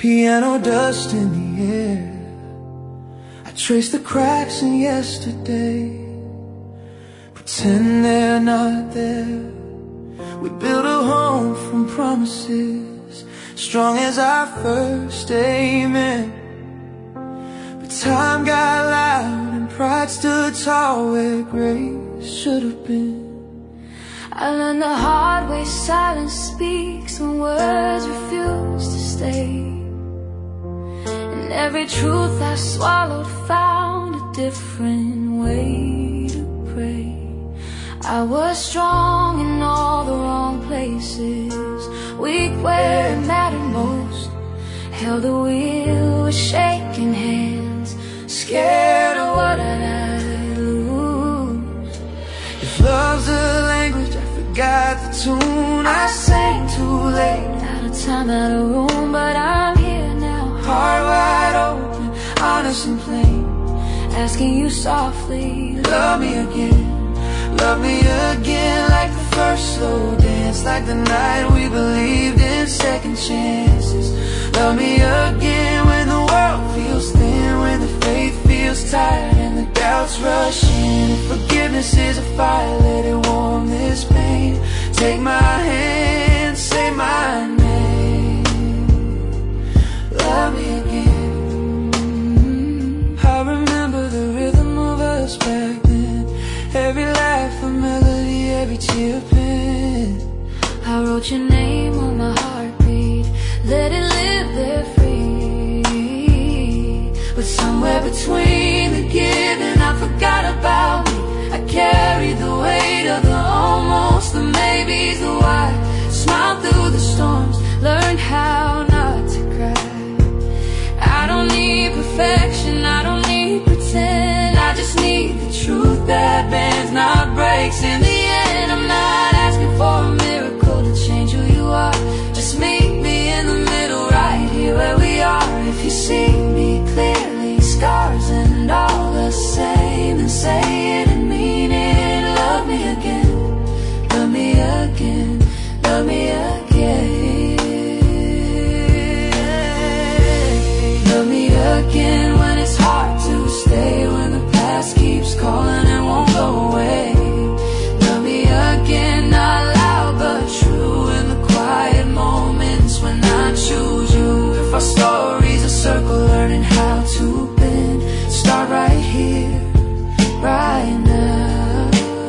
piano dust in the air. I trace the cracks in yesterday, pretend they're not there. We built a home from promises, strong as our first amen. But time got loud and pride stood tall where grace should have been. I learned the hard way silence speaks when words refuse to stay. And every truth I swallowed found a different way to pray. I was strong in all the wrong places, weak where it mattered most, held the wheel with shaking hands, scared of what I'd lose. If love's a language, I forgot the tune. I sang too late, out of time, out of room, but I'm here now, heart wide open, honest and plain, asking you softly, love me again. Love me again like the first slow dance, like the night we believed in second chances. Love me again when the world feels thin, when the faith feels tired and the doubts rush in. If forgiveness is a fire, let it warm this pain. Take my hand, say my name. Love me again. I remember the rhythm of us back then, every laugh a melody, every tear a pen. I wrote your name on my heartbeat, let it live there free. But somewhere between the giving, I forgot about me. I carried the weight of the almost, the maybes, the why. Smiled through the storms, learned how not to cry. I don't need perfection, I don't need pretend, I just need the truth that bends, not breaks. In the end, I'm not asking for a miracle to change who you are. Just meet me in the middle, right here where we are. If you see me clearly, scars and all the same, then say it and mean it. Love me again, love me again, love me again. Love me again when it's hard to stay, when the past keeps calling and won't go away. Love me again, not loud but true, in the quiet moments when I choose you. If our story's a circle, learning how to bend, start right here, right now.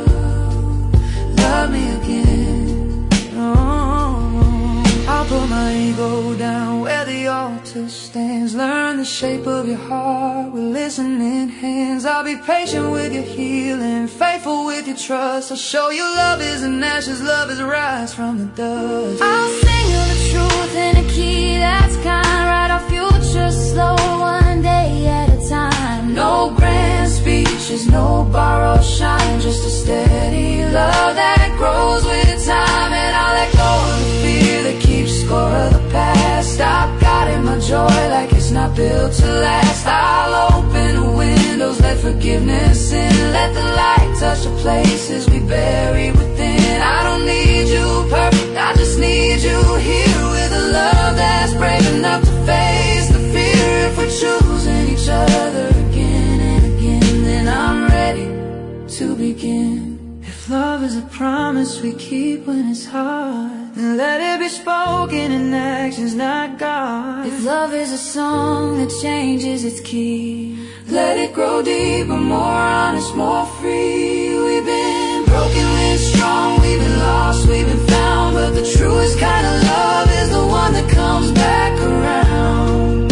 Love me again. Oh, I'll put my ego down where the altar stands, learn the shape of your heart with listening hands. I'll be patient with your healing, faithful with your trust. I'll show you love is in ashes, love is rise from the dust. I'll sing you the truth in a key that's kind, write our future slow, one day at a time. No grand speeches, no borrowed shine, just a steady love that grows with time. And I'll let go of the fear that keeps score of the past. Stop guarding my joy like it's not built to last. I'll open the windows, let forgiveness in, let the light touch the places we bury within. I don't need you perfect, I just need you here, with a love that's brave enough to face the fear. If we're choosing each other again and again, then I'm ready to begin. If love is a promise we keep when it's hard, then let it be spoken in actions, not God. If love is a song that changes its key, let it grow deeper, more honest, more free. We've been broken, we're strong, we've been lost, we've been found, but the truest kind of love is the one that comes back around.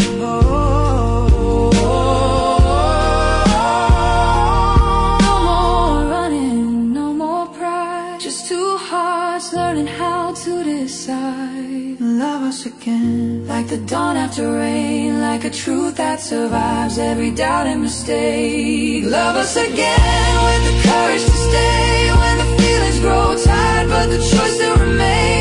No more running, no more pride, just two hearts learning how to decide. Love us again, like the dawn after rain, like a truth that survives every doubt and mistake. Love us again with the courage to stay, when the feelings grow tired but the choice still remains.